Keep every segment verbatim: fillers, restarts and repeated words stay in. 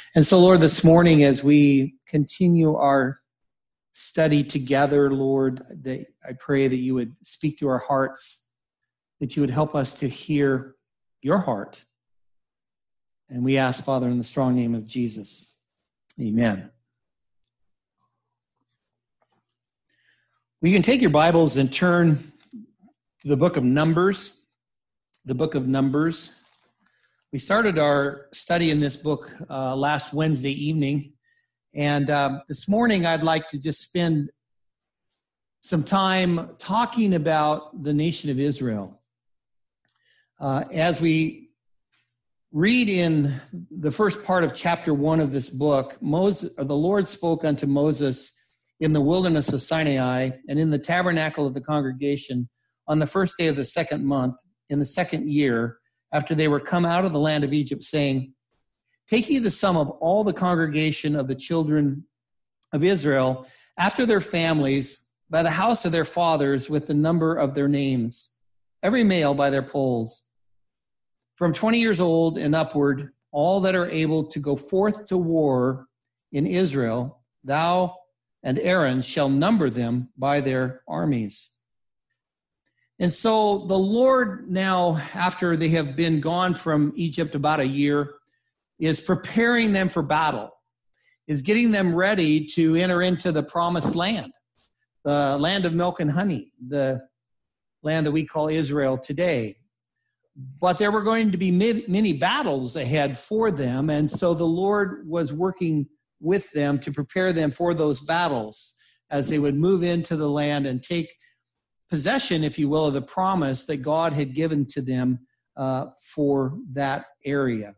And so, Lord, this morning as we continue our study together, Lord, that I pray that you would speak to our hearts, that you would help us to hear your heart. And we ask, Father, in the strong name of Jesus, amen. Well, you can take your Bibles and turn to the book of Numbers, the book of Numbers. We started our study in this book uh, last Wednesday evening, and um, this morning I'd like to just spend some time talking about the nation of Israel. Uh, as we read in the first part of chapter one of this book, Moses, or the Lord spoke unto Moses in the wilderness of Sinai and in the tabernacle of the congregation on the first day of the second month in the second year, after they were come out of the land of Egypt, saying, Take ye the sum of all the congregation of the children of Israel, after their families, by the house of their fathers, with the number of their names, every male by their polls. From twenty years old and upward, all that are able to go forth to war in Israel, thou and Aaron shall number them by their armies. And so the Lord now, after they have been gone from Egypt about a year, is preparing them for battle, is getting them ready to enter into the promised land, the land of milk and honey, the land that we call Israel today. But there were going to be many battles ahead for them, and so the Lord was working with them to prepare them for those battles as they would move into the land and take possession, if you will, of the promise that God had given to them uh, for that area.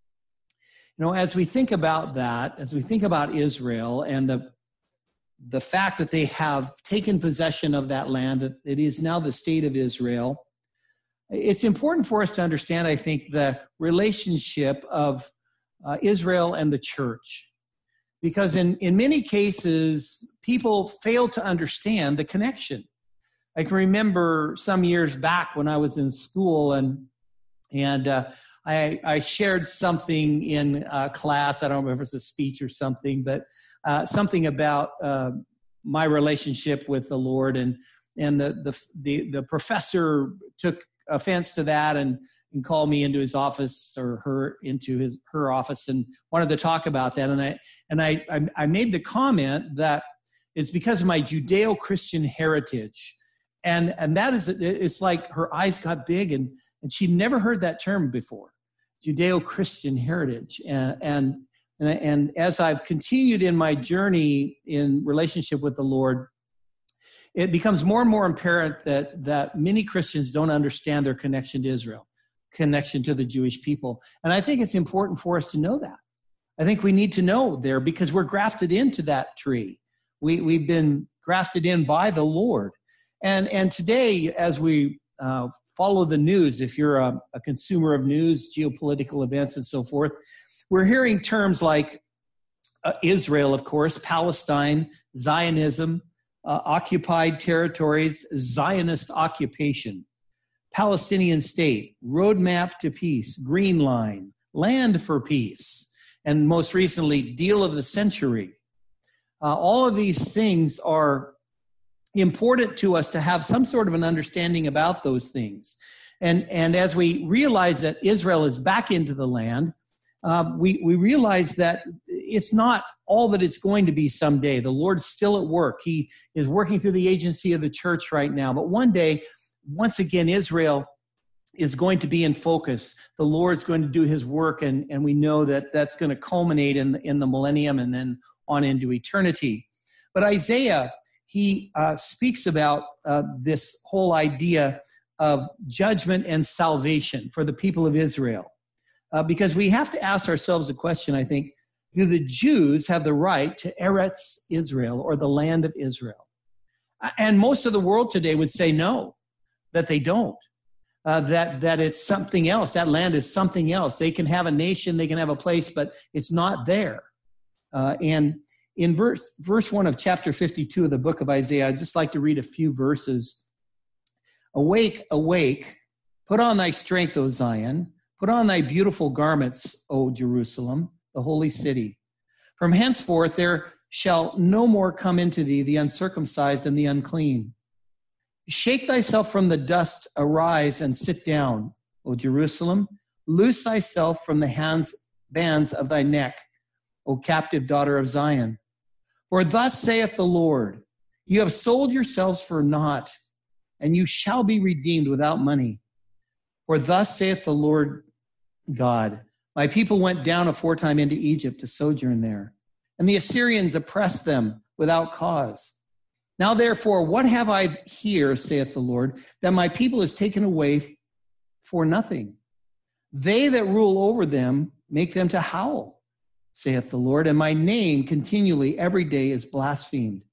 You know, as we think about that, as we think about Israel and the the fact that they have taken possession of that land, that it is now the state of Israel, it's important for us to understand, I think, the relationship of uh, Israel and the church. Because in, in many cases, people fail to understand the connection. I can remember some years back when I was in school, and and uh, I, I shared something in uh, class. I don't remember if it's a speech or something, but uh, something about uh, my relationship with the Lord, and and the the the, the professor took offense to that and, and called me into his office, or her into his her office, and wanted to talk about that. And I and I I, I made the comment that it's because of my Judeo-Christian heritage. And and that is, it's like her eyes got big, and, and she'd never heard that term before, Judeo-Christian heritage. And, and, and, and as I've continued in my journey in relationship with the Lord, it becomes more and more apparent that, that many Christians don't understand their connection to Israel, connection to the Jewish people. And I think it's important for us to know that. I think we need to know there, because we're grafted into that tree. We, we've been grafted in by the Lord. And and today, as we uh, follow the news, if you're a, a consumer of news, geopolitical events, and so forth, we're hearing terms like uh, Israel, of course, Palestine, Zionism, uh, occupied territories, Zionist occupation, Palestinian state, roadmap to peace, Green Line, land for peace, and most recently, deal of the century. Uh, all of these things are important to us to have some sort of an understanding about those things. And, and as we realize that Israel is back into the land, uh, we, we realize that it's not all that it's going to be someday. The Lord's still at work. He is working through the agency of the church right now. But one day, once again, Israel is going to be in focus. The Lord's going to do his work, and, and we know that that's going to culminate in the, in the millennium and then on into eternity. But Isaiah, he uh, speaks about uh, this whole idea of judgment and salvation for the people of Israel. Uh, because we have to ask ourselves a question, I think, do the Jews have the right to Eretz Israel, or the land of Israel? And most of the world today would say no, that they don't, uh, that, that it's something else. That land is something else. They can have a nation, they can have a place, but it's not there. Uh, and In verse verse one of chapter fifty-two of the book of Isaiah, I'd just like to read a few verses. Awake, awake, put on thy strength, O Zion. Put on thy beautiful garments, O Jerusalem. the holy city. From henceforth there shall no more come into thee the uncircumcised and the unclean. Shake thyself from the dust, arise and sit down, O Jerusalem. Loose thyself from the hands, bands of thy neck, O captive daughter of Zion. For thus saith the Lord, you have sold yourselves for naught, and you shall be redeemed without money. For thus saith the Lord God, my people went down aforetime into Egypt to sojourn there, and the Assyrians oppressed them without cause. Now therefore, what have I here, saith the Lord, that my people is taken away for nothing? They that rule over them make them to howl, saith the Lord, and my name continually every day is blasphemed.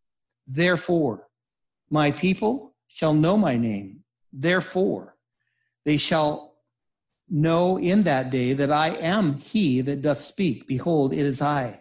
Therefore, my people shall know my name. Therefore, they shall know in that day that I am he that doth speak. Behold, it is I.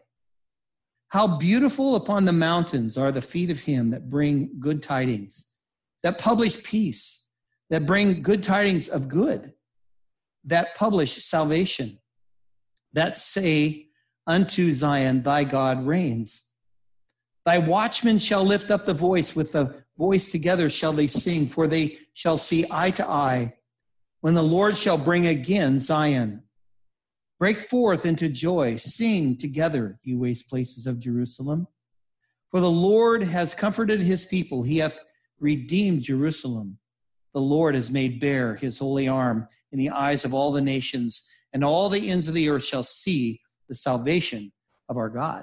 How beautiful upon the mountains are the feet of him that bring good tidings, that publish peace, that bring good tidings of good, that publish salvation, that say unto Zion, thy God reigns. Thy watchmen shall lift up the voice, with the voice together shall they sing, for they shall see eye to eye, when the Lord shall bring again Zion. Break forth into joy, sing together, you waste places of Jerusalem. For the Lord has comforted his people, he hath redeemed Jerusalem. The Lord has made bare his holy arm in the eyes of all the nations, and all the ends of the earth shall see the salvation of our God.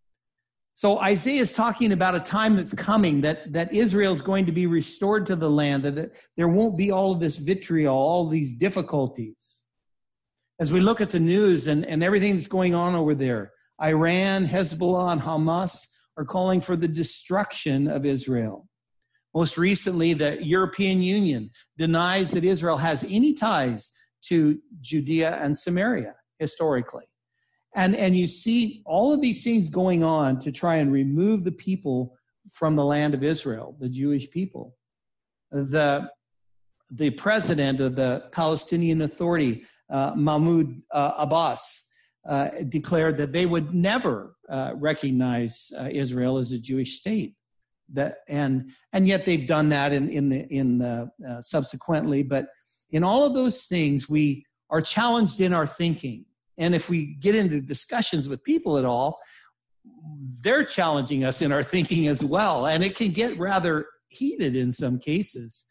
So Isaiah is talking about a time that's coming, that, that Israel is going to be restored to the land, that there won't be all of this vitriol, all of these difficulties. As we look at the news and, and everything that's going on over there, Iran, Hezbollah, and Hamas are calling for the destruction of Israel. Most recently, the European Union denies that Israel has any ties to Judea and Samaria historically. And, and you see all of these things going on to try and remove the people from the land of Israel, the Jewish people. The, the president of the Palestinian Authority, uh, Mahmoud uh, Abbas, uh, declared that they would never uh, recognize uh, Israel as a Jewish state. That and and yet they've done that in in the in the uh, subsequently. But in all of those things, we are challenged in our thinking. And if we get into discussions with people at all, they're challenging us in our thinking as well. And it can get rather heated in some cases.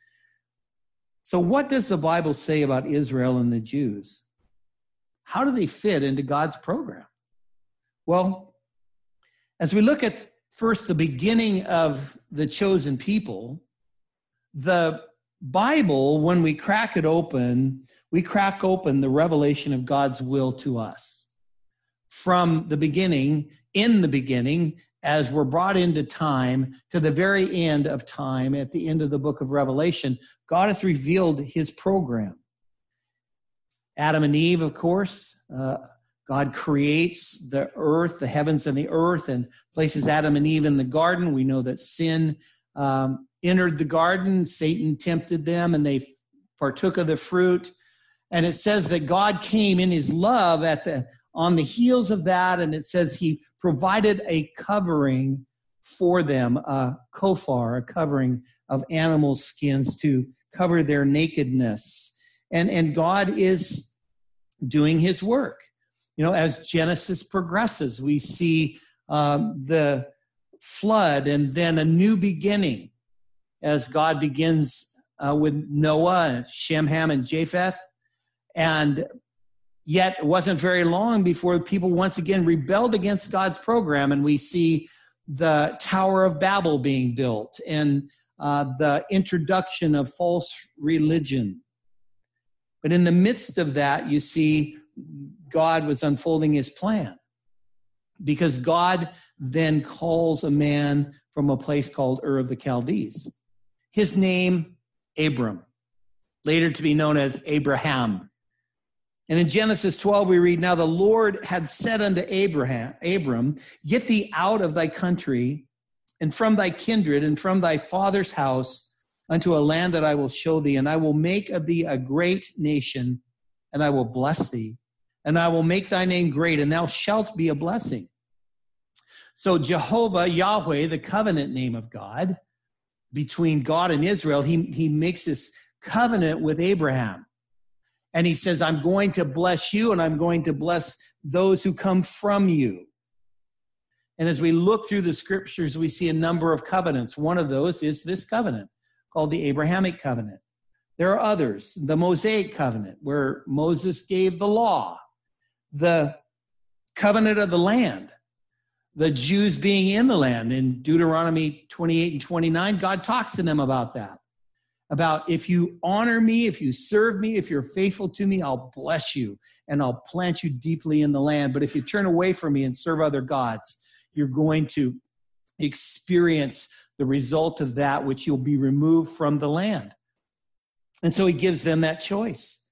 So what does the Bible say about Israel and the Jews? How do they fit into God's program? Well, as we look at first the beginning of the chosen people, the Bible, when we crack it open, we crack open the revelation of God's will to us. From the beginning, in the beginning, as we're brought into time, to the very end of time, at the end of the book of Revelation, God has revealed his program. Adam and Eve, of course, uh, God creates the earth, the heavens and the earth, and places Adam and Eve in the garden. We know that sin um, entered the garden. Satan tempted them, and they partook of the fruit. And it says that God came in his love at the on the heels of that, and it says he provided a covering for them, a kofar, a covering of animal skins to cover their nakedness. And, and God is doing his work. You know, as Genesis progresses, we see um, the flood and then a new beginning as God begins uh, with Noah, Shem, Ham, and Japheth. And yet it wasn't very long before people once again rebelled against God's program, and we see the Tower of Babel being built and uh, the introduction of false religion. But in the midst of that, you see God was unfolding his plan, because God then calls a man from a place called Ur of the Chaldees. His name, Abram, later to be known as Abraham. And in Genesis twelve, we read, now the Lord had said unto Abraham, Abram, get thee out of thy country and from thy kindred and from thy father's house unto a land that I will show thee, and I will make of thee a great nation, and I will bless thee, and I will make thy name great, and thou shalt be a blessing. So Jehovah, Yahweh, the covenant name of God, between God and Israel, he, he makes this covenant with Abraham. And he says, I'm going to bless you, and I'm going to bless those who come from you. And as we look through the scriptures, we see a number of covenants. One of those is this covenant called the Abrahamic covenant. There are others, the Mosaic covenant, where Moses gave the law, the covenant of the land, the Jews being in the land. In Deuteronomy twenty-eight and twenty-nine, God talks to them about that, about if you honor me, if you serve me, if you're faithful to me, I'll bless you and I'll plant you deeply in the land. But if you turn away from me and serve other gods, you're going to experience the result of that, which you'll be removed from the land. And so he gives them that choice.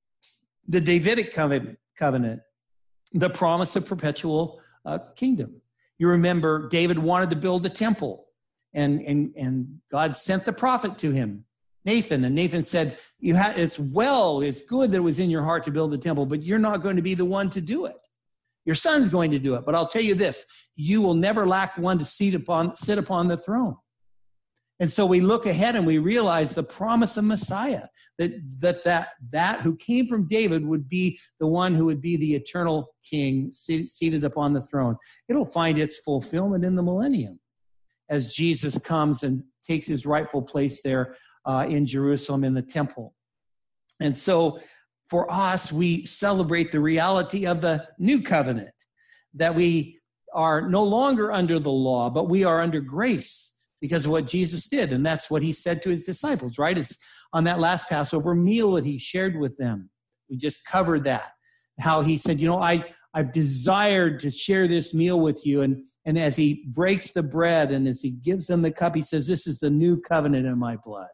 The Davidic covenant, covenant the promise of perpetual uh, kingdom. You remember David wanted to build a temple, and, and, and God sent the prophet to him, Nathan. And Nathan said, "You ha- it's well, it's good that it was in your heart to build the temple, but you're not going to be the one to do it. Your son's going to do it. But I'll tell you this, you will never lack one to sit upon, sit upon the throne." And so we look ahead and we realize the promise of Messiah, that, that that that who came from David would be the one who would be the eternal king seated upon the throne. It'll find its fulfillment in the millennium as Jesus comes and takes his rightful place there uh, in Jerusalem in the temple. And so for us, we celebrate the reality of the new covenant, that we are no longer under the law, but we are under grace, because of what Jesus did. And that's what he said to his disciples, right? It's on that last Passover meal that he shared with them. We just covered that. How he said, you know, I, I've desired to share this meal with you. And, and as he breaks the bread and as he gives them the cup, he says, this is the new covenant in my blood.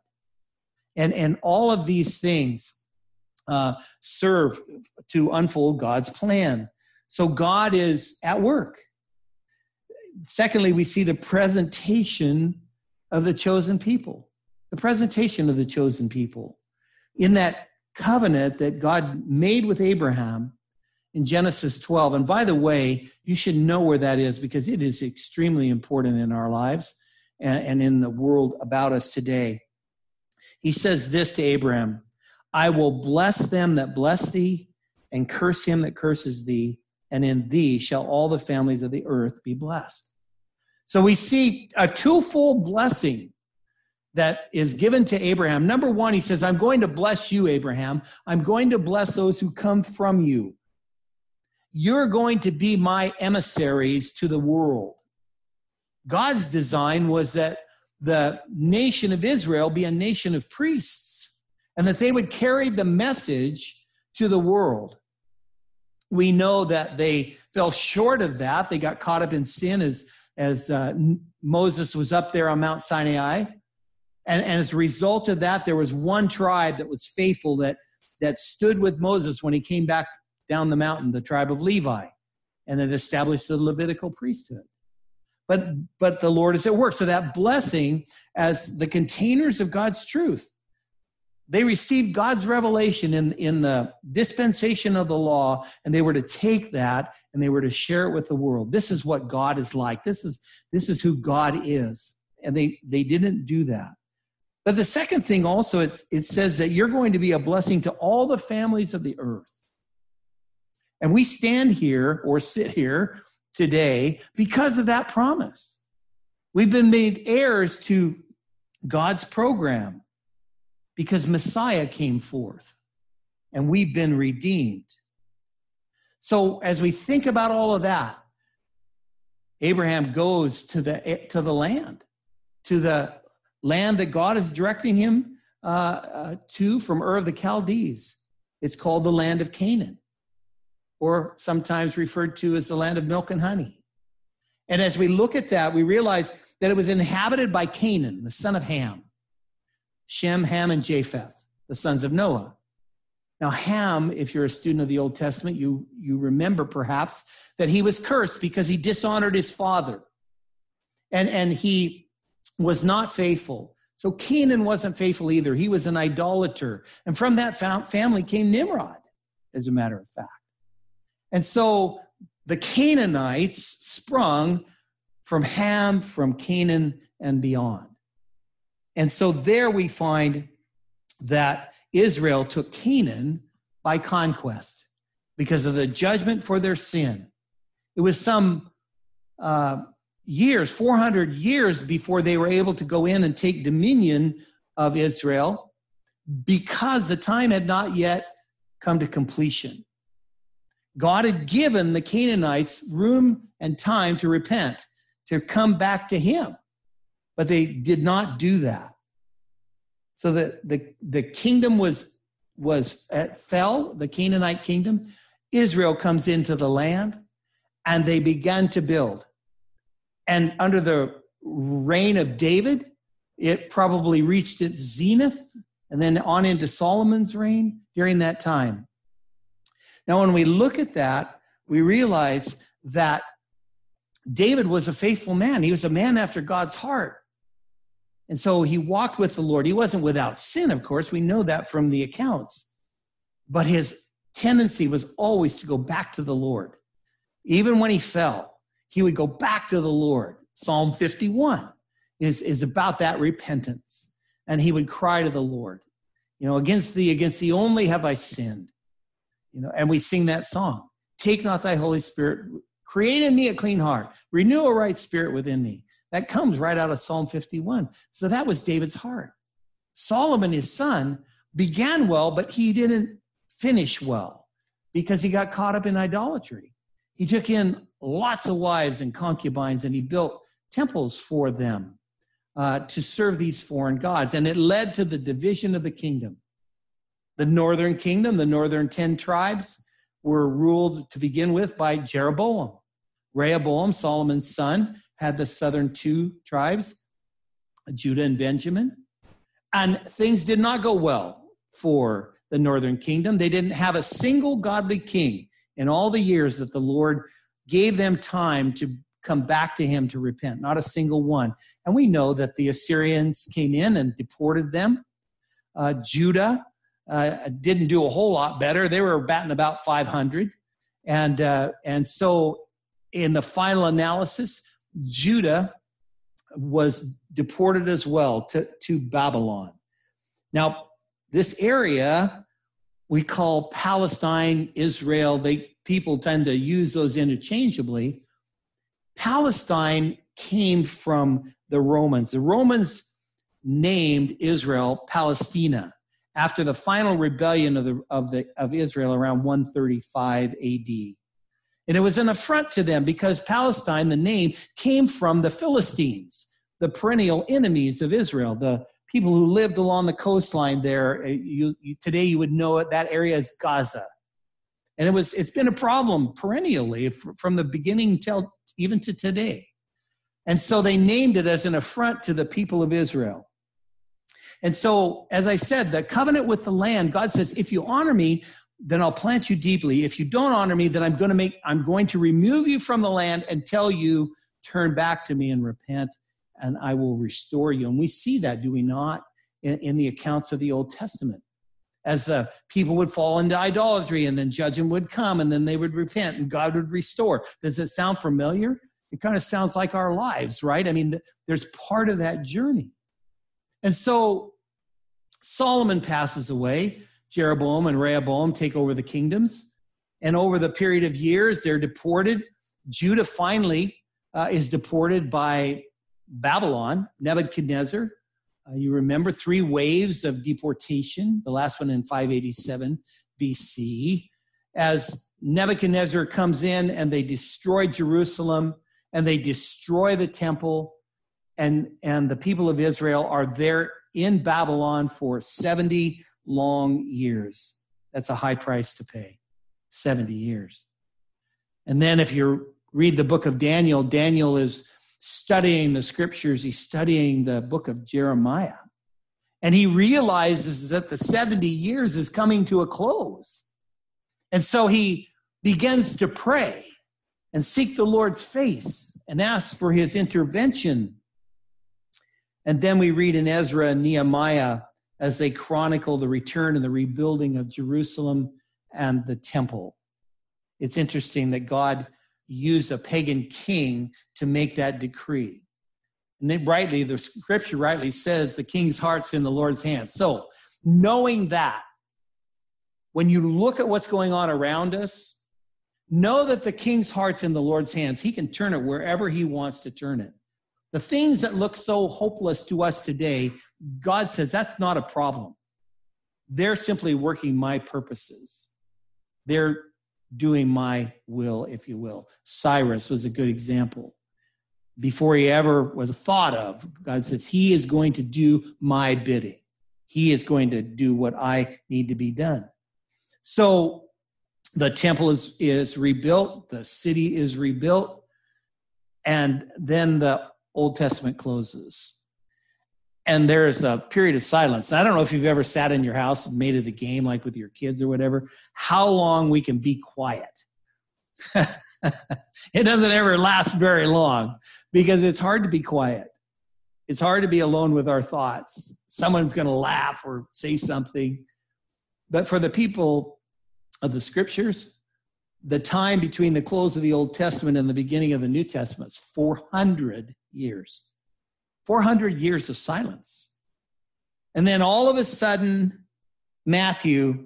And, and all of these things uh, serve to unfold God's plan. So God is at work. Secondly, we see the presentation of the chosen people, the presentation of the chosen people in that covenant that God made with Abraham in Genesis twelve. And by the way, you should know where that is, because it is extremely important in our lives and, and in the world about us today. He says this to Abraham, I will bless them that bless thee and curse him that curses thee, and in thee shall all the families of the earth be blessed. So we see a twofold blessing that is given to Abraham. Number one, he says, I'm going to bless you, Abraham. I'm going to bless those who come from you. You're going to be my emissaries to the world. God's design was that the nation of Israel be a nation of priests, and that they would carry the message to the world. We know that they fell short of that. They got caught up in sin as, as uh, Moses was up there on Mount Sinai. And, and as a result of that, there was one tribe that was faithful, that, that stood with Moses when he came back down the mountain, the tribe of Levi, and it established the Levitical priesthood. But, but the Lord is at work. So that blessing, as the containers of God's truth, they received God's revelation in, in the dispensation of the law, and they were to take that and they were to share it with the world. This is what God is like. This is, this is who God is. And they, they didn't do that. But the second thing also, it, it says that you're going to be a blessing to all the families of the earth. And we stand here or sit here today because of that promise. We've been made heirs to God's program, because Messiah came forth and we've been redeemed. So as we think about all of that, Abraham goes to the, to the land, to the land that God is directing him uh, uh, to from Ur of the Chaldees. It's called the land of Canaan, or sometimes referred to as the land of milk and honey. And as we look at that, we realize that it was inhabited by Canaan, the son of Ham. Shem, Ham, and Japheth, the sons of Noah. Now, Ham, if you're a student of the Old Testament, you, you remember perhaps that he was cursed because he dishonored his father. And, and he was not faithful. So Canaan wasn't faithful either. He was an idolater. And from that family came Nimrod, as a matter of fact. And so the Canaanites sprung from Ham, from Canaan, and beyond. And so there we find that Israel took Canaan by conquest because of the judgment for their sin. It was some uh, years, four hundred years before they were able to go in and take dominion of Israel because the time had not yet come to completion. God had given the Canaanites room and time to repent, to come back to him, but they did not do that. So the, the, the kingdom was, was uh, fell, the Canaanite kingdom. Israel comes into the land, and they began to build. And under the reign of David, it probably reached its zenith, and then on into Solomon's reign during that time. Now, when we look at that, we realize that David was a faithful man. He was a man after God's heart. And so he walked with the Lord. He wasn't without sin, of course. We know that from the accounts. But his tendency was always to go back to the Lord. Even when he fell, he would go back to the Lord. Psalm fifty-one is, is about that repentance. And he would cry to the Lord, you know, against thee, against thee only have I sinned. You know, and we sing that song. Take not thy Holy Spirit, create in me a clean heart, renew a right spirit within me. That comes right out of Psalm fifty-one. So that was David's heart. Solomon, his son, began well, but he didn't finish well because he got caught up in idolatry. He took in lots of wives and concubines, and he built temples for them uh, to serve these foreign gods. And it led to the division of the kingdom. The northern kingdom, the northern ten tribes, were ruled to begin with by Jeroboam. Rehoboam, Solomon's son, had the southern two tribes, Judah and Benjamin. And things did not go well for the northern kingdom. They didn't have a single godly king in all the years that the Lord gave them time to come back to him to repent, not a single one. And we know that the Assyrians came in and deported them. Uh, Judah uh, didn't do a whole lot better. They were batting about five hundred. And, uh, and so in the final analysis, Judah was deported as well to, to Babylon. Now, this area we call Palestine, Israel. They people tend to use those interchangeably. Palestine came from the Romans. The Romans named Israel Palestina after the final rebellion of the of the of Israel around one thirty-five A D. And it was an affront to them because Palestine, the name, came from the Philistines, the perennial enemies of Israel, the people who lived along the coastline there. You, you, today you would know it, that area is Gaza. And it was, it's been a problem perennially from the beginning till even to today. And so they named it as an affront to the people of Israel. And so, as I said, the covenant with the land, God says, if you honor me, then I'll plant you deeply. If you don't honor me, then I'm going to make, I'm going to remove you from the land and tell you, turn back to me and repent, and I will restore you. And we see that, do we not, in, in the accounts of the Old Testament? As the people would fall into idolatry, and then judgment would come, and then they would repent, and God would restore. Does it sound familiar? It kind of sounds like our lives, right? I mean, there's part of that journey. And so Solomon passes away. Jeroboam and Rehoboam take over the kingdoms. And over the period of years, they're deported. Judah finally uh, is deported by Babylon, Nebuchadnezzar. Uh, you remember three waves of deportation, the last one in five eighty-seven B C, as Nebuchadnezzar comes in and they destroy Jerusalem and they destroy the temple, and, and the people of Israel are there in Babylon for seventy long years. That's a high price to pay, seventy years. And then if you read the book of Daniel, Daniel is studying the scriptures. He's studying the book of Jeremiah. And he realizes that the seventy years is coming to a close. And so he begins to pray and seek the Lord's face and ask for his intervention. And then we read in Ezra and Nehemiah as they chronicle the return and the rebuilding of Jerusalem and the temple. it's interesting that God used a pagan king to make that decree. And then rightly, the scripture rightly says the king's heart's in the Lord's hands. So knowing that, when you look at what's going on around us, know that the king's heart's in the Lord's hands. He can turn it wherever he wants to turn it. The things that look so hopeless to us today, God says that's not a problem. They're simply working my purposes. They're doing my will, if you will. Cyrus was a good example. Before he ever was thought of, God says, he is going to do my bidding. He is going to do what I need to be done. So the temple is, is rebuilt, the city is rebuilt, and then the Old Testament closes. And there is a period of silence. I don't know if you've ever sat in your house and made it a game, like with your kids or whatever, how long we can be quiet. It doesn't ever last very long because it's hard to be quiet. It's hard to be alone with our thoughts. Someone's going to laugh or say something. But for the people of the scriptures, the time between the close of the Old Testament and the beginning of the New Testament is four hundred years. four hundred years of silence. And then all of a sudden, Matthew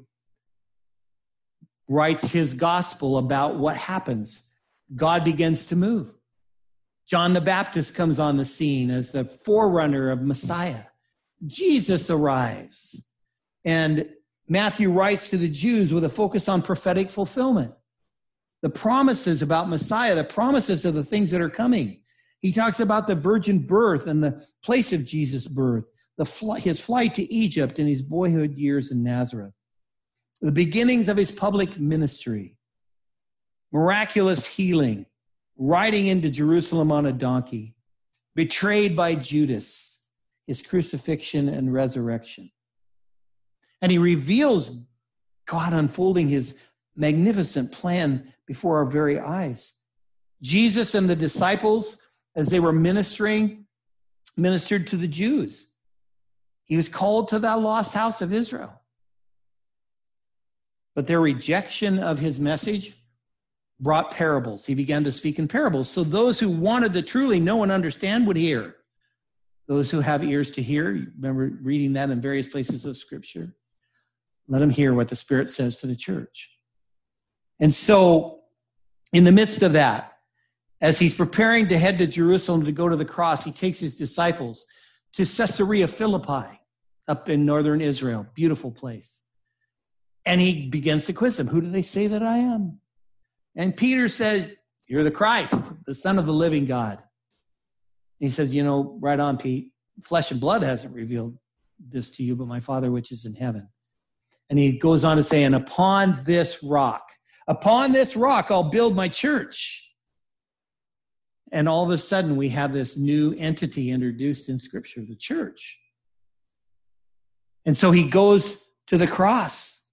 writes his gospel about what happens. God begins to move. John the Baptist comes on the scene as the forerunner of Messiah. Jesus arrives. And Matthew writes to the Jews with a focus on prophetic fulfillment. The promises about Messiah, the promises of the things that are coming. He talks about the virgin birth and the place of Jesus' birth, the fl- his flight to Egypt and his boyhood years in Nazareth, the beginnings of his public ministry, miraculous healing, riding into Jerusalem on a donkey, betrayed by Judas, his crucifixion and resurrection. And he reveals God unfolding his magnificent plan before our very eyes. Jesus and the disciples, as they were ministering, ministered to the Jews. He was called to that lost house of Israel. But their rejection of his message brought parables. He began to speak in parables. So those who wanted to truly know and understand would hear. Those who have ears to hear, you remember reading that in various places of Scripture, let them hear what the Spirit says to the church. And so in the midst of that, as he's preparing to head to Jerusalem to go to the cross, he takes his disciples to Caesarea Philippi up in northern Israel, beautiful place. And he begins to quiz them. Who do they say that I am? And Peter says, you're the Christ, the Son of the living God. And he says, you know, right on, Pete. Flesh and blood hasn't revealed this to you, but my Father which is in heaven. And he goes on to say, and upon this rock, upon this rock, I'll build my church. And all of a sudden, we have this new entity introduced in Scripture, the church. And so he goes to the cross.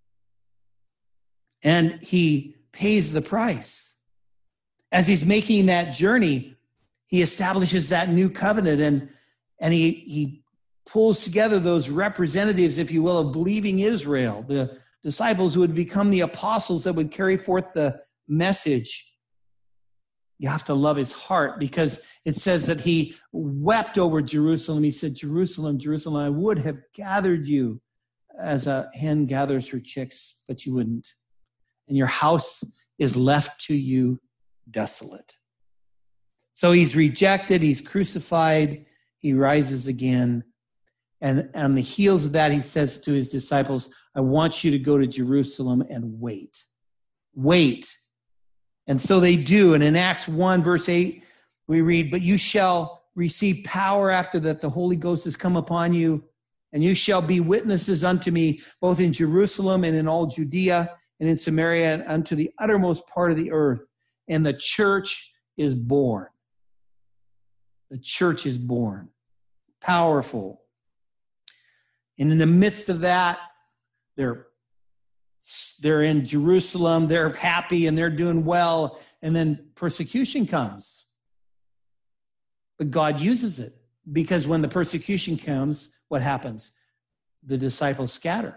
And he pays the price. As he's making that journey, he establishes that new covenant. And, and he, he pulls together those representatives, if you will, of believing Israel, the disciples who would become the apostles that would carry forth the message. You have to love his heart because it says that he wept over Jerusalem. He said, Jerusalem, Jerusalem, I would have gathered you as a hen gathers her chicks, but you wouldn't. And your house is left to you desolate. So he's rejected, he's crucified, he rises again. And on the heels of that, he says to his disciples, I want you to go to Jerusalem and wait. Wait. And so they do. And in Acts one, verse eight, we read, but you shall receive power after that the Holy Ghost has come upon you, and you shall be witnesses unto me, both in Jerusalem and in all Judea and in Samaria and unto the uttermost part of the earth. And the church is born. The church is born. Powerful. And in the midst of that, they're They're in Jerusalem, they're happy and they're doing well, and then persecution comes. But God uses it because when the persecution comes, what happens? The disciples scatter.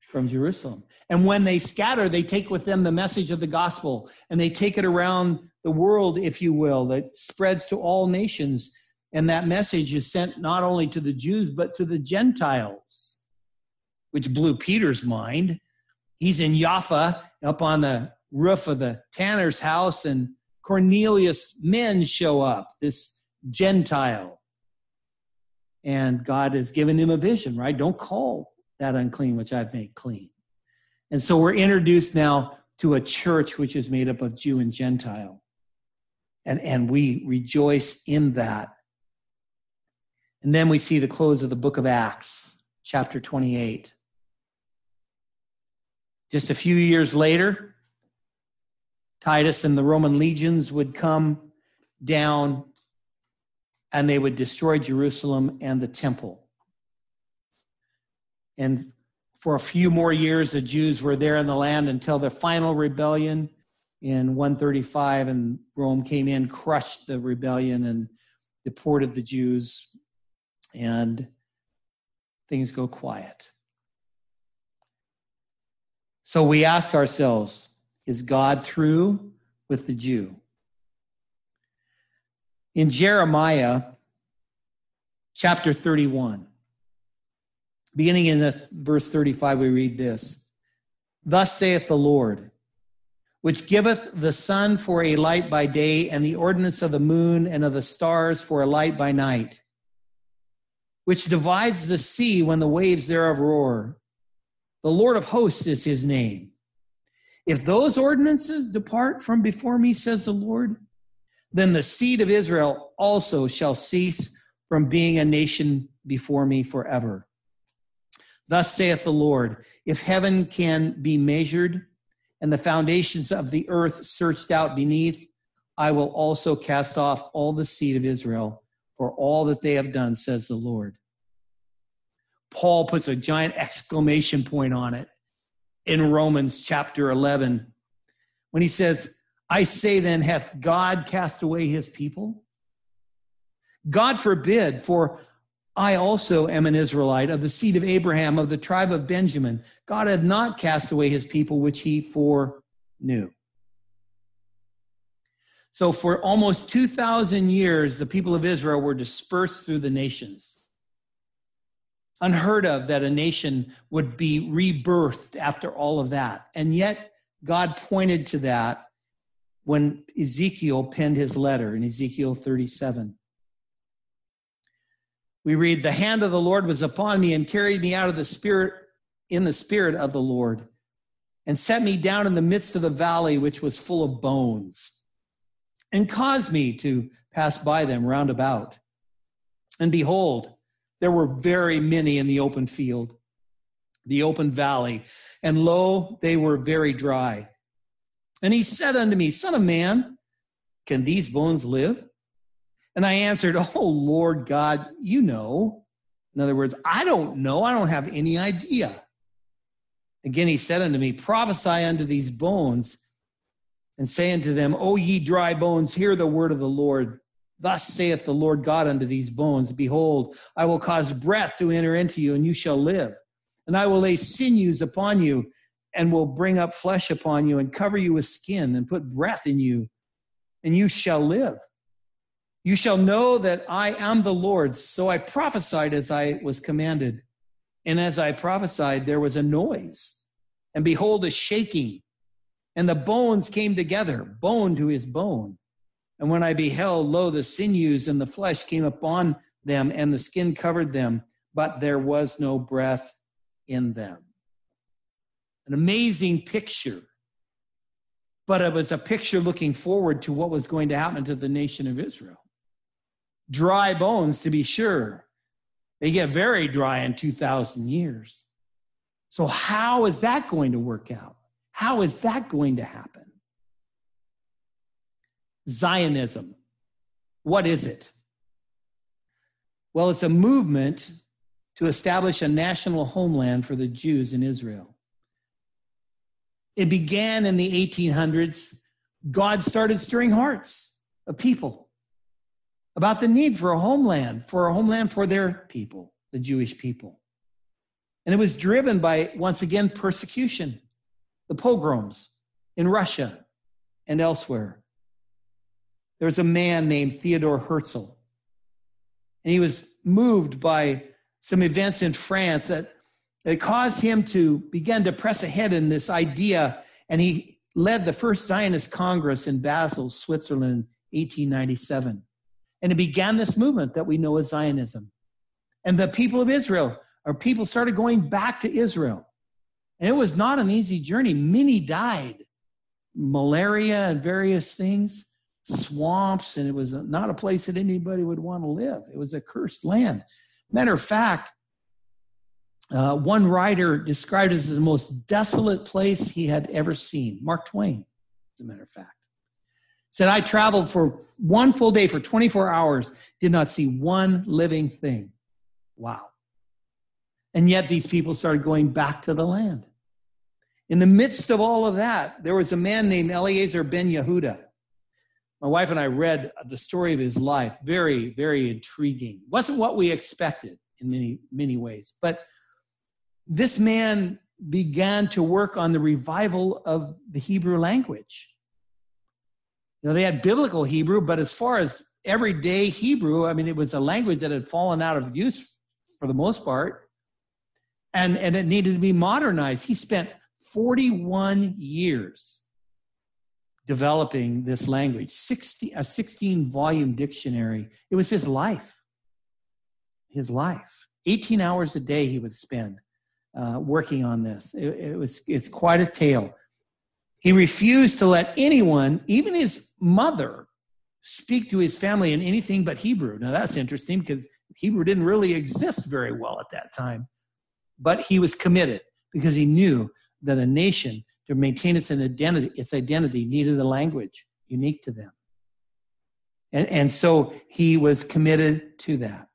from Jerusalem. And when they scatter, they take with them the message of the gospel, and they take it around the world, if you will, that spreads to all nations. And that message is sent not only to the Jews, but to the Gentiles, which blew Peter's mind. He's in Jaffa, up on the roof of the tanner's house, and Cornelius' men show up, this Gentile. And God has given him a vision, right? Don't call that unclean which I've made clean. And so we're introduced now to a church which is made up of Jew and Gentile. And, and we rejoice in that. And then we see the close of the book of Acts, chapter twenty-eight. Just a few years later, Titus and the Roman legions would come down and they would destroy Jerusalem and the temple. And for a few more years, the Jews were there in the land until the final rebellion in one thirty-five, and Rome came in, crushed the rebellion, and deported the Jews, and things go quiet. So we ask ourselves, is God through with the Jew? In Jeremiah chapter thirty-one, beginning in the verse thirty-five, we read this. Thus saith the Lord, which giveth the sun for a light by day, and the ordinance of the moon and of the stars for a light by night, which divides the sea when the waves thereof roar. The Lord of hosts is his name. If those ordinances depart from before me, says the Lord, then the seed of Israel also shall cease from being a nation before me forever. Thus saith the Lord, if heaven can be measured and the foundations of the earth searched out beneath, I will also cast off all the seed of Israel for all that they have done, says the Lord. Paul puts a giant exclamation point on it in Romans chapter eleven when he says, I say then, hath God cast away his people? God forbid, for I also am an Israelite of the seed of Abraham, of the tribe of Benjamin. God hath not cast away his people, which he foreknew. So for almost two thousand years, the people of Israel were dispersed through the nations. Unheard of that a nation would be rebirthed after all of that. And yet God pointed to that when Ezekiel penned his letter in Ezekiel thirty-seven. We read, the hand of the Lord was upon me and carried me out of the spirit, in the spirit of the Lord, and set me down in the midst of the valley, which was full of bones, and caused me to pass by them round about. And behold, there were very many in the open field, the open valley, and lo, they were very dry. And he said unto me, Son of man, can these bones live? And I answered, Oh, Lord God, you know. In other words, I don't know. I don't have any idea. Again, he said unto me, Prophesy unto these bones, and say unto them, O ye dry bones, hear the word of the Lord. Thus saith the Lord God unto these bones, Behold, I will cause breath to enter into you, and you shall live. And I will lay sinews upon you, and will bring up flesh upon you, and cover you with skin, and put breath in you, and you shall live. You shall know that I am the Lord. So I prophesied as I was commanded. And as I prophesied, there was a noise, and behold, a shaking. And the bones came together, bone to his bone. And when I beheld, lo, the sinews and the flesh came upon them, and the skin covered them, but there was no breath in them. An amazing picture. But it was a picture looking forward to what was going to happen to the nation of Israel. Dry bones, to be sure. They get very dry in two thousand years. So how is that going to work out? How is that going to happen? Zionism. What is it? Well, it's a movement to establish a national homeland for the Jews in Israel. It began in the eighteen hundreds. God started stirring hearts of people about the need for a homeland, for a homeland for their people, the Jewish people. And it was driven by, once again, persecution, the pogroms in Russia and elsewhere. There was a man named Theodore Herzl, and he was moved by some events in France that, that caused him to begin to press ahead in this idea, and he led the first Zionist Congress in Basel, Switzerland, in eighteen ninety-seven. And it began this movement that we know as Zionism. And the people of Israel, or people started going back to Israel. And it was not an easy journey. Many died. Malaria and various things, swamps, and it was not a place that anybody would want to live. It was a cursed land. Matter of fact, uh, one writer described it as the most desolate place he had ever seen. Mark Twain, as a matter of fact. Said, I traveled for one full day, for twenty-four hours, did not see one living thing. Wow. And yet these people started going back to the land. In the midst of all of that, there was a man named Eliezer ben Yehuda. My wife and I read the story of his life. Very, very intriguing. Wasn't what we expected in many, many ways. But this man began to work on the revival of the Hebrew language. You know, they had biblical Hebrew, but as far as everyday Hebrew, I mean, it was a language that had fallen out of use for the most part, and, and it needed to be modernized. He spent forty-one years developing this language, sixty, a sixteen-volume dictionary. It was his life, his life. eighteen hours a day he would spend uh, working on this. It, it was, it's quite a tale. He refused to let anyone, even his mother, speak to his family in anything but Hebrew. Now that's interesting because Hebrew didn't really exist very well at that time. But he was committed because he knew that a nation, to maintain its identity, its identity needed a language unique to them. And, and so he was committed to that.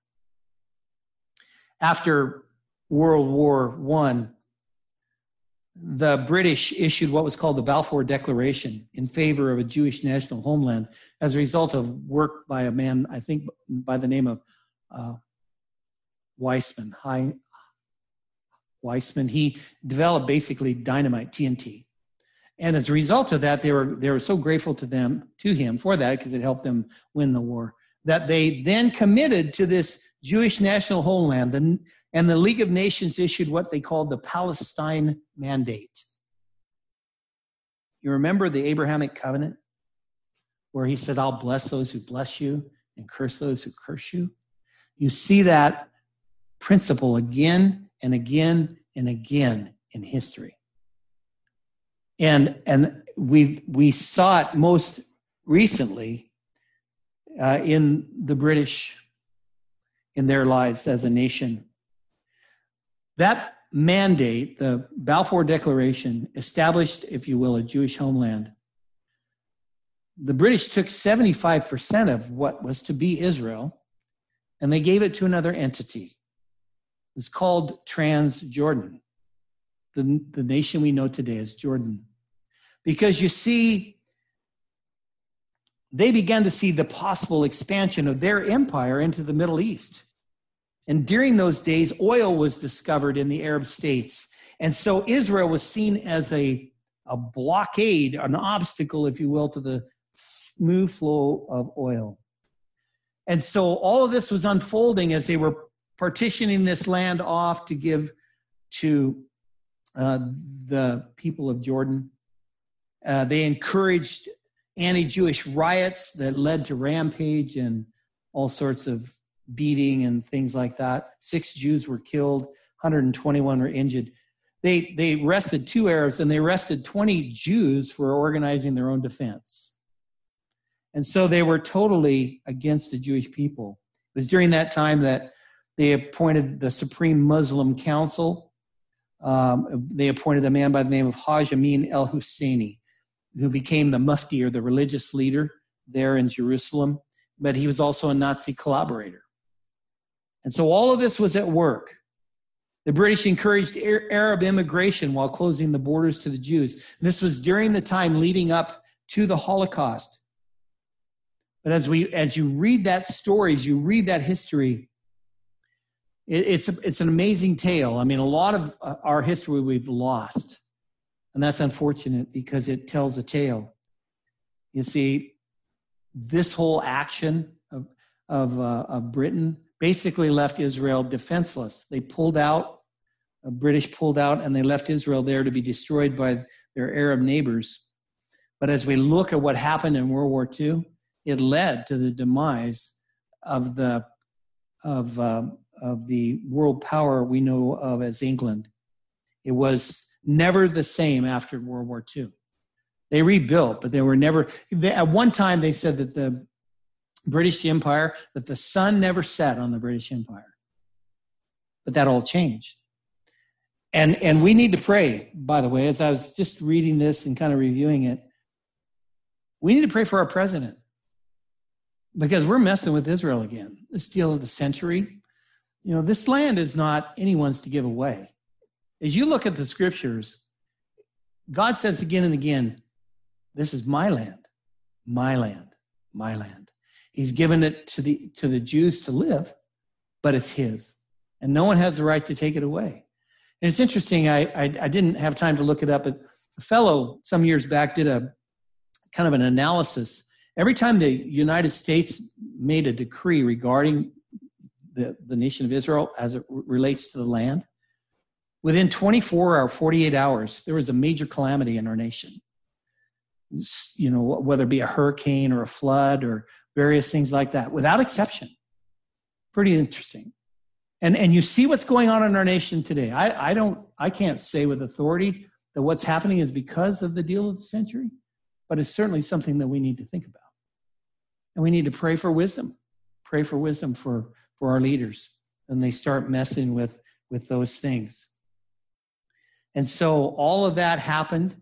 After World War One, the British issued what was called the Balfour Declaration in favor of a Jewish national homeland as a result of work by a man, I think, by the name of uh, Weizmann. Hi, Weizmann. He developed basically dynamite, T N T. And as a result of that, they were they were so grateful to them, to him for that, because it helped them win the war, that they then committed to this Jewish national homeland. And, and the League of Nations issued what they called the Palestine Mandate. You remember the Abrahamic covenant, where he said, I'll bless those who bless you and curse those who curse you? You see that principle again and again and again in history. And, and we, we saw it most recently uh, in the British, in their lives as a nation. That mandate, the Balfour Declaration, established, if you will, a Jewish homeland. The British took seventy-five percent of what was to be Israel, and they gave it to another entity. It's called Transjordan, the, the nation we know today as Jordan. Because you see, they began to see the possible expansion of their empire into the Middle East. And during those days, oil was discovered in the Arab states. And so Israel was seen as a, a blockade, an obstacle, if you will, to the smooth flow of oil. And so all of this was unfolding as they were partitioning this land off to give to uh, the people of Jordan. Uh, they encouraged anti-Jewish riots that led to rampage and all sorts of beating and things like that. Six Jews were killed, one hundred twenty-one were injured. They, they arrested two Arabs, and they arrested twenty Jews for organizing their own defense. And so they were totally against the Jewish people. It was during that time that they appointed the Supreme Muslim Council. Um, they appointed a man by the name of Haj Amin el-Husseini, who became the mufti, or the religious leader there in Jerusalem, but he was also a Nazi collaborator. And so all of this was at work. The British encouraged Arab immigration while closing the borders to the Jews. And this was during the time leading up to the Holocaust. But as we, as you read that story, as you read that history, It, it's, it's an amazing tale. I mean, a lot of our history we've lost. And that's unfortunate because it tells a tale. You see, this whole action of, of, uh, of Britain basically left Israel defenseless. They pulled out, the British pulled out, and they left Israel there to be destroyed by their Arab neighbors. But as we look at what happened in World War Two, it led to the demise of the of uh, of the world power we know of as England. It was never the same after World War Two. They rebuilt, but they were never. They, at one time, they said that the British Empire, that the sun never set on the British Empire. But that all changed. And, and we need to pray, by the way, as I was just reading this and kind of reviewing it, we need to pray for our president because we're messing with Israel again. This deal of the century. You know, this land is not anyone's to give away. As you look at the scriptures, God says again and again, this is my land, my land, my land. He's given it to the to the Jews to live, but it's his. And no one has the right to take it away. And it's interesting, I, I, I didn't have time to look it up, but a fellow some years back did a kind of an analysis. Every time the United States made a decree regarding the, the nation of Israel as it relates to the land, within twenty-four or forty-eight hours, there was a major calamity in our nation. You know, whether it be a hurricane or a flood or various things like that, without exception. Pretty interesting. And and you see what's going on in our nation today. I, I don't, I can't say with authority that what's happening is because of the deal of the century, but it's certainly something that we need to think about. And we need to pray for wisdom. Pray for wisdom for, for our leaders. And they start messing with, with those things. And so all of that happened.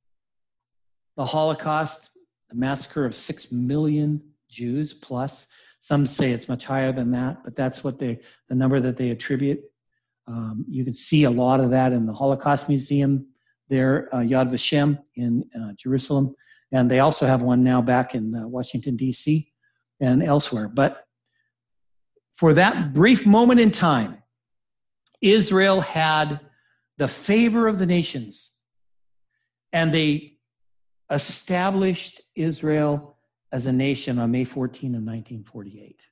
The Holocaust, the massacre of six million Jews plus. Some say it's much higher than that, but that's what they, the number that they attribute. Um, you can see a lot of that in the Holocaust Museum there, uh, Yad Vashem in uh, Jerusalem. And they also have one now back in uh, Washington, D C and elsewhere. But for that brief moment in time, Israel had the favor of the nations, and they established Israel as a nation on May fourteenth of nineteen forty-eight.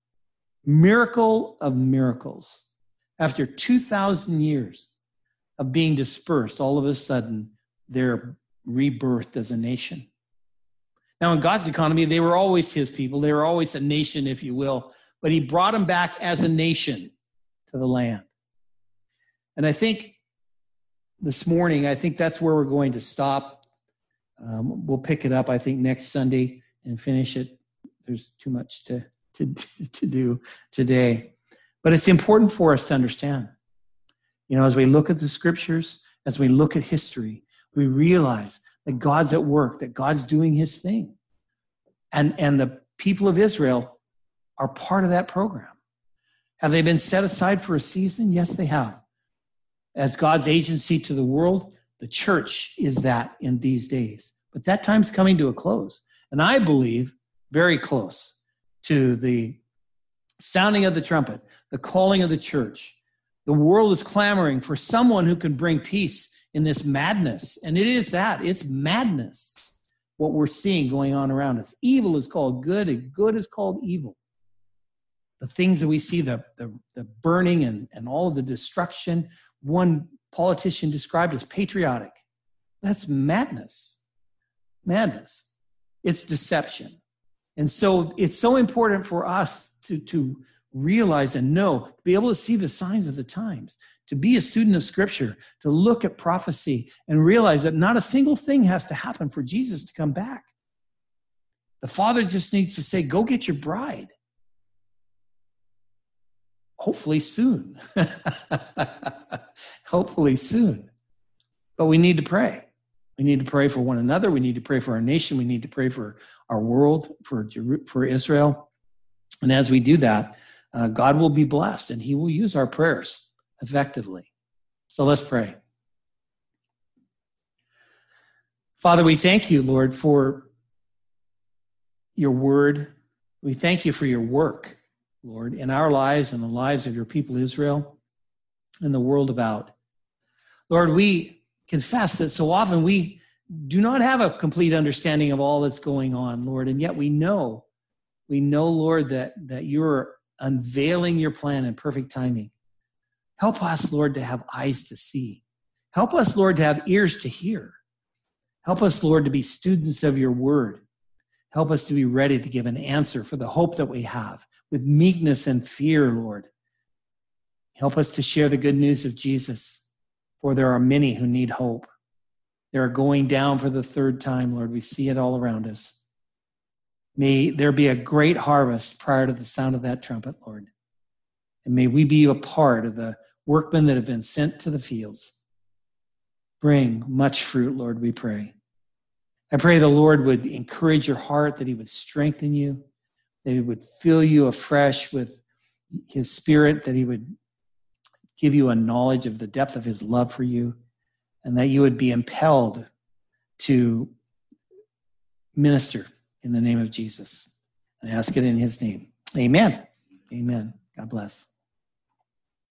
Miracle of miracles. After two thousand years of being dispersed, all of a sudden, they're rebirthed as a nation. Now, in God's economy, they were always his people. They were always a nation, if you will. But he brought them back as a nation to the land. And I think this morning, I think that's where we're going to stop. Um, we'll pick it up, I think, next Sunday and finish it. There's too much to, to, to do today. But it's important for us to understand. You know, as we look at the scriptures, as we look at history, we realize that God's at work, that God's doing his thing. And, and the people of Israel are part of that program. Have they been set aside for a season? Yes, they have. As God's agency to the world, the church is that in these days. But that time's coming to a close. And I believe very close to the sounding of the trumpet, the calling of the church. The world is clamoring for someone who can bring peace in this madness. And it is that. It's madness, what we're seeing going on around us. Evil is called good, and good is called evil. The things that we see, the, the, the burning and, and all of the destruction, one politician described as patriotic. That's madness. Madness. It's deception. And so it's so important for us to, to realize and know, to be able to see the signs of the times, to be a student of Scripture, to look at prophecy and realize that not a single thing has to happen for Jesus to come back. The Father just needs to say, go get your bride. Hopefully soon. Hopefully soon. But we need to pray. We need to pray for one another. We need to pray for our nation. We need to pray for our world, for, for Israel. And as we do that, uh, God will be blessed and he will use our prayers effectively. So let's pray. Father, we thank you, Lord, for your word. We thank you for your work. Lord, in our lives and the lives of your people Israel and the world about. Lord, we confess that so often we do not have a complete understanding of all that's going on, Lord, and yet we know, we know, Lord, that, that you're unveiling your plan in perfect timing. Help us, Lord, to have eyes to see. Help us, Lord, to have ears to hear. Help us, Lord, to be students of your word. Help us to be ready to give an answer for the hope that we have with meekness and fear, Lord. Help us to share the good news of Jesus, for there are many who need hope. They are going down for the third time, Lord. We see it all around us. May there be a great harvest prior to the sound of that trumpet, Lord. And may we be a part of the workmen that have been sent to the fields. Bring much fruit, Lord, we pray. I pray the Lord would encourage your heart, that he would strengthen you, that he would fill you afresh with his spirit, that he would give you a knowledge of the depth of his love for you, and that you would be impelled to minister in the name of Jesus. I ask it in his name. Amen. Amen. God bless.